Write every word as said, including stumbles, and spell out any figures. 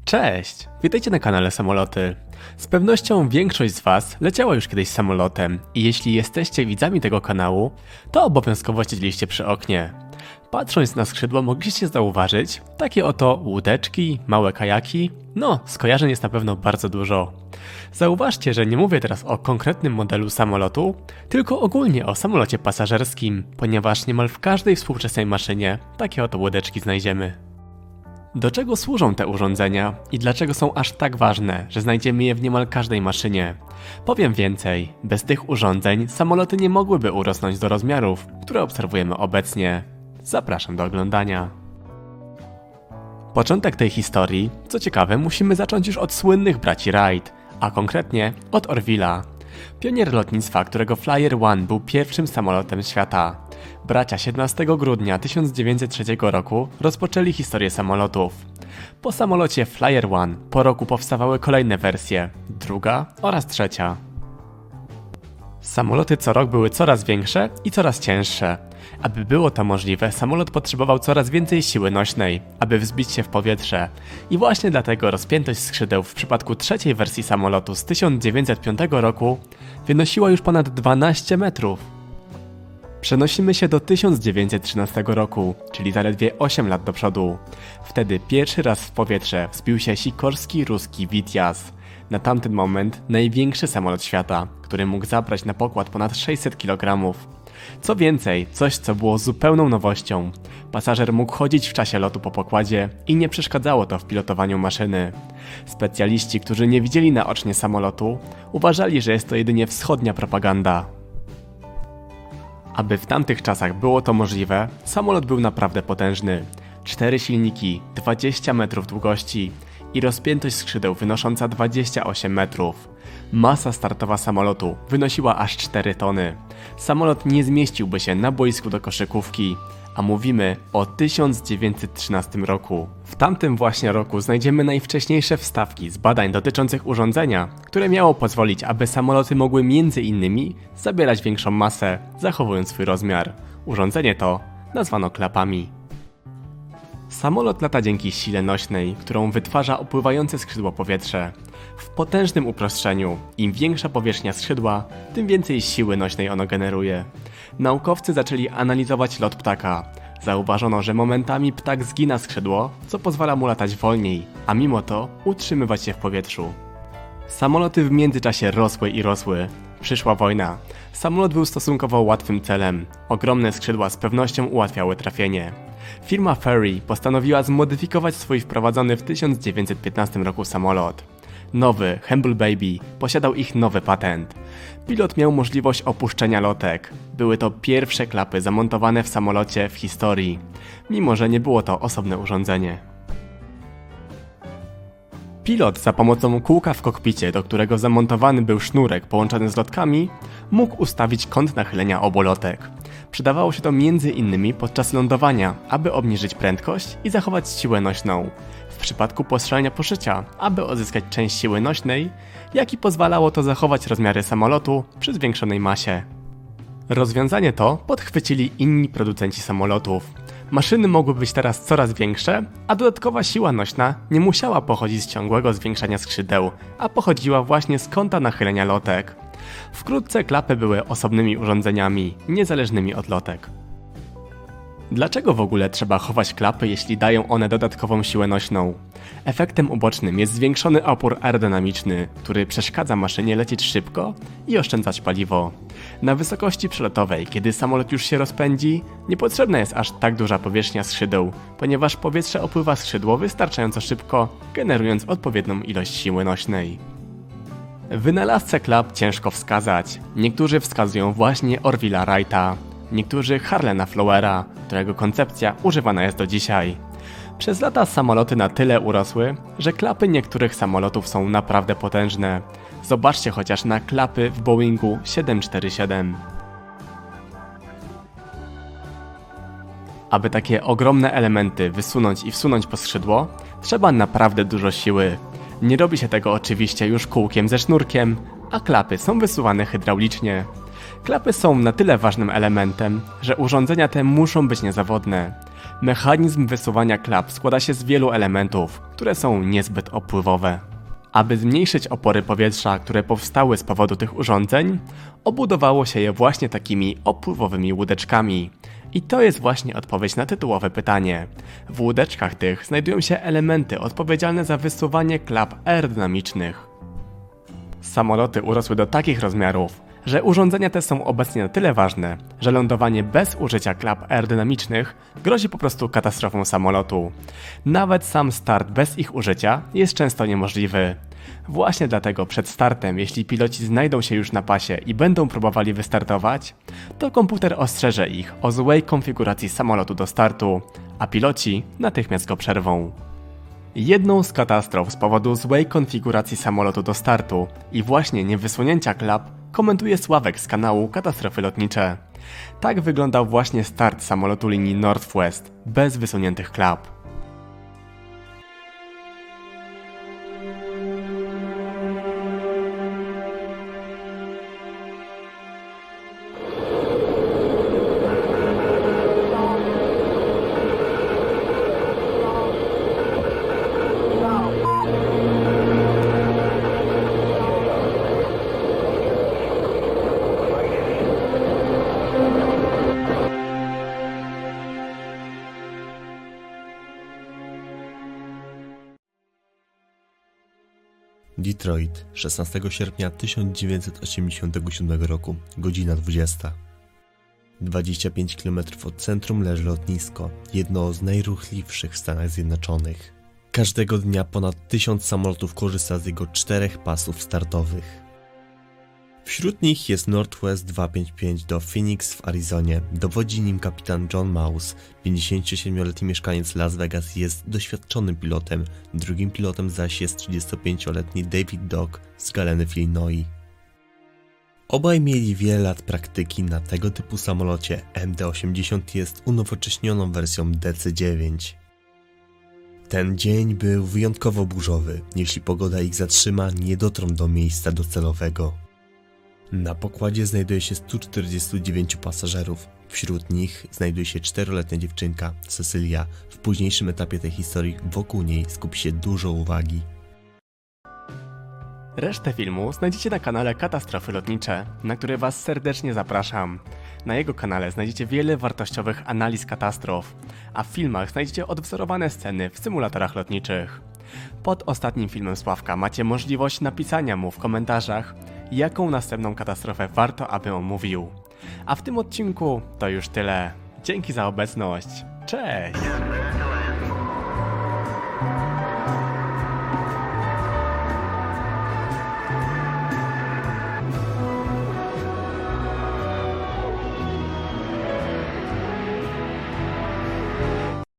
Cześć! Witajcie na kanale Samoloty. Z pewnością większość z Was leciała już kiedyś samolotem i jeśli jesteście widzami tego kanału, to obowiązkowo siedzieliście przy oknie. Patrząc na skrzydło mogliście zauważyć takie oto łódeczki, małe kajaki, no skojarzeń jest na pewno bardzo dużo. Zauważcie, że nie mówię teraz o konkretnym modelu samolotu, tylko ogólnie o samolocie pasażerskim, ponieważ niemal w każdej współczesnej maszynie takie oto łódeczki znajdziemy. Do czego służą te urządzenia i dlaczego są aż tak ważne, że znajdziemy je w niemal każdej maszynie? Powiem więcej, bez tych urządzeń samoloty nie mogłyby urosnąć do rozmiarów, które obserwujemy obecnie. Zapraszam do oglądania. Początek tej historii, co ciekawe, musimy zacząć już od słynnych braci Wright, a konkretnie od Orville'a. Pionier lotnictwa, którego Flyer One był pierwszym samolotem świata. Bracia siedemnastego grudnia tysiąc dziewięćset trzeciego roku rozpoczęli historię samolotów. Po samolocie Flyer One po roku powstawały kolejne wersje, druga oraz trzecia. Samoloty co rok były coraz większe i coraz cięższe. Aby było to możliwe, samolot potrzebował coraz więcej siły nośnej, aby wzbić się w powietrze. I właśnie dlatego rozpiętość skrzydeł w przypadku trzeciej wersji samolotu z tysiąc dziewięćset piątego roku wynosiła już ponad dwanaście metrów. Przenosimy się do tysiąc dziewięćset trzynastego roku, czyli zaledwie osiem lat do przodu. Wtedy pierwszy raz w powietrze wzbił się sikorski ruski Witjaz. Na tamten moment największy samolot świata, który mógł zabrać na pokład ponad sześćset kilogramów. Co więcej, coś co było zupełną nowością. Pasażer mógł chodzić w czasie lotu po pokładzie i nie przeszkadzało to w pilotowaniu maszyny. Specjaliści, którzy nie widzieli naocznie samolotu, uważali, że jest to jedynie wschodnia propaganda. Aby w tamtych czasach było to możliwe, samolot był naprawdę potężny. Cztery silniki, dwadzieścia metrów długości i rozpiętość skrzydeł wynosząca dwadzieścia osiem metrów. Masa startowa samolotu wynosiła aż cztery tony. Samolot nie zmieściłby się na boisku do koszykówki, a mówimy o tysiąc dziewięćset trzynastym roku. W tamtym właśnie roku znajdziemy najwcześniejsze wstawki z badań dotyczących urządzenia, które miało pozwolić, aby samoloty mogły między innymi zabierać większą masę, zachowując swój rozmiar. Urządzenie to nazwano klapami. Samolot lata dzięki sile nośnej, którą wytwarza opływające skrzydło powietrze. W potężnym uproszczeniu, im większa powierzchnia skrzydła, tym więcej siły nośnej ono generuje. Naukowcy zaczęli analizować lot ptaka. Zauważono, że momentami ptak zgina skrzydło, co pozwala mu latać wolniej, a mimo to utrzymywać się w powietrzu. Samoloty w międzyczasie rosły i rosły. Przyszła wojna. Samolot był stosunkowo łatwym celem. Ogromne skrzydła z pewnością ułatwiały trafienie. Firma Fairey postanowiła zmodyfikować swój wprowadzony w tysiąc dziewięćset piętnastym roku samolot. Nowy, Humble Baby, posiadał ich nowy patent. Pilot miał możliwość opuszczenia lotek. Były to pierwsze klapy zamontowane w samolocie w historii, mimo że nie było to osobne urządzenie. Pilot za pomocą kółka w kokpicie, do którego zamontowany był sznurek połączony z lotkami, mógł ustawić kąt nachylenia obu lotek. Przydawało się to między innymi podczas lądowania, aby obniżyć prędkość i zachować siłę nośną. W przypadku postrzelenia poszycia, aby uzyskać część siły nośnej, jak i pozwalało to zachować rozmiary samolotu przy zwiększonej masie. Rozwiązanie to podchwycili inni producenci samolotów. Maszyny mogły być teraz coraz większe, a dodatkowa siła nośna nie musiała pochodzić z ciągłego zwiększania skrzydeł, a pochodziła właśnie z kąta nachylenia lotek. Wkrótce klapy były osobnymi urządzeniami, niezależnymi od lotek. Dlaczego w ogóle trzeba chować klapy, jeśli dają one dodatkową siłę nośną? Efektem ubocznym jest zwiększony opór aerodynamiczny, który przeszkadza maszynie lecieć szybko i oszczędzać paliwo. Na wysokości przelotowej, kiedy samolot już się rozpędzi, niepotrzebna jest aż tak duża powierzchnia skrzydeł, ponieważ powietrze opływa skrzydło wystarczająco szybko, generując odpowiednią ilość siły nośnej. Wynalazcę klap ciężko wskazać. Niektórzy wskazują właśnie Orville'a Wrighta, niektórzy Harlana Flowera, którego koncepcja używana jest do dzisiaj. Przez lata samoloty na tyle urosły, że klapy niektórych samolotów są naprawdę potężne. Zobaczcie chociaż na klapy w Boeingu siedem cztery siedem. Aby takie ogromne elementy wysunąć i wsunąć po skrzydło, trzeba naprawdę dużo siły. Nie robi się tego oczywiście już kółkiem ze sznurkiem, a klapy są wysuwane hydraulicznie. Klapy są na tyle ważnym elementem, że urządzenia te muszą być niezawodne. Mechanizm wysuwania klap składa się z wielu elementów, które są niezbyt opływowe. Aby zmniejszyć opory powietrza, które powstały z powodu tych urządzeń, obudowało się je właśnie takimi opływowymi łódeczkami. I to jest właśnie odpowiedź na tytułowe pytanie. W łódeczkach tych znajdują się elementy odpowiedzialne za wysuwanie klap aerodynamicznych. Samoloty urosły do takich rozmiarów, że urządzenia te są obecnie na tyle ważne, że lądowanie bez użycia klap aerodynamicznych grozi po prostu katastrofą samolotu. Nawet sam start bez ich użycia jest często niemożliwy. Właśnie dlatego przed startem, jeśli piloci znajdą się już na pasie i będą próbowali wystartować, to komputer ostrzeże ich o złej konfiguracji samolotu do startu, a piloci natychmiast go przerwą. Jedną z katastrof z powodu złej konfiguracji samolotu do startu i właśnie niewysunięcia klap komentuje Sławek z kanału Katastrofy Lotnicze. Tak wyglądał właśnie start samolotu linii Northwest bez wysuniętych klap. Detroit, szesnastego sierpnia tysiąc dziewięćset osiemdziesiątego siódmego roku, godzina dwudziesta. dwadzieścia pięć kilometrów od centrum leży lotnisko, jedno z najruchliwszych w Stanach Zjednoczonych. Każdego dnia ponad tysiąc samolotów korzysta z jego czterech pasów startowych. Wśród nich jest Northwest dwieście pięćdziesiąt pięć do Phoenix w Arizonie. Dowodzi nim kapitan John Mouse. pięćdziesięciosiedmioletni mieszkaniec Las Vegas jest doświadczonym pilotem, drugim pilotem zaś jest trzydziestopięcioletni David Dog z Galeny w Illinois. Obaj mieli wiele lat praktyki na tego typu samolocie. M D osiemdziesiąt jest unowocześnioną wersją D C dziewięć. Ten dzień był wyjątkowo burzowy. Jeśli pogoda ich zatrzyma, nie dotrą do miejsca docelowego. Na pokładzie znajduje się stu czterdziestu dziewięciu pasażerów. Wśród nich znajduje się czteroletnia dziewczynka, Cecilia. W późniejszym etapie tej historii wokół niej skupi się dużo uwagi. Resztę filmu znajdziecie na kanale Katastrofy Lotnicze, na który Was serdecznie zapraszam. Na jego kanale znajdziecie wiele wartościowych analiz katastrof, a w filmach znajdziecie odwzorowane sceny w symulatorach lotniczych. Pod ostatnim filmem Sławka macie możliwość napisania mu w komentarzach, jaką następną katastrofę warto, aby omówił. A w tym odcinku to już tyle. Dzięki za obecność. Cześć!